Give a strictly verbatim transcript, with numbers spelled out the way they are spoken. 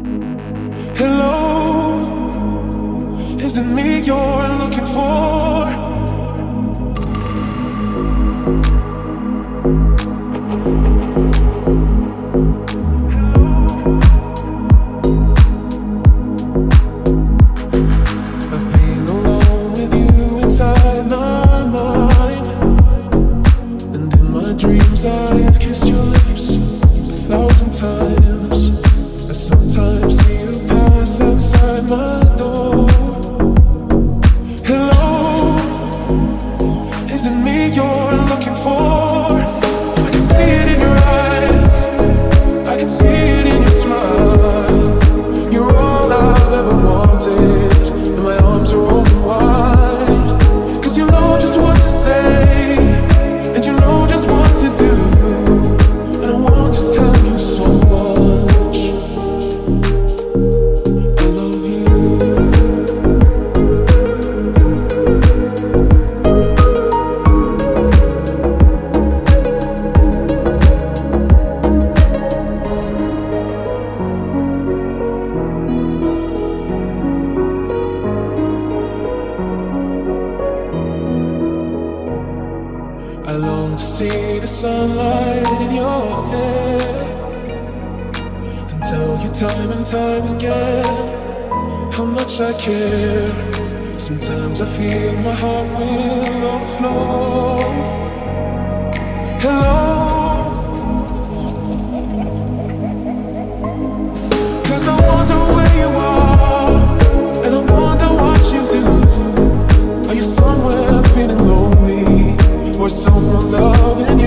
Hello, is it me you're looking for? I've been alone with you inside my mind, and in my dreams I have kissed your lips a thousand times. I sometimes see you pass outside my door. Hello, is it me you're looking for? I can see it in your eyes, I can see it in your smile. You're all I've ever wanted, and my arms are open wide. Cause you know just what to say, and you know just what to do, and I want to tell you so much. I love you. I long to see the sunlight in your hair, and tell you time and time again how much I care. Sometimes I feel my heart will overflow. Hello, cause I wonder where you are, and I wonder what you do. Are you somewhere feeling lonely, or someone loving you?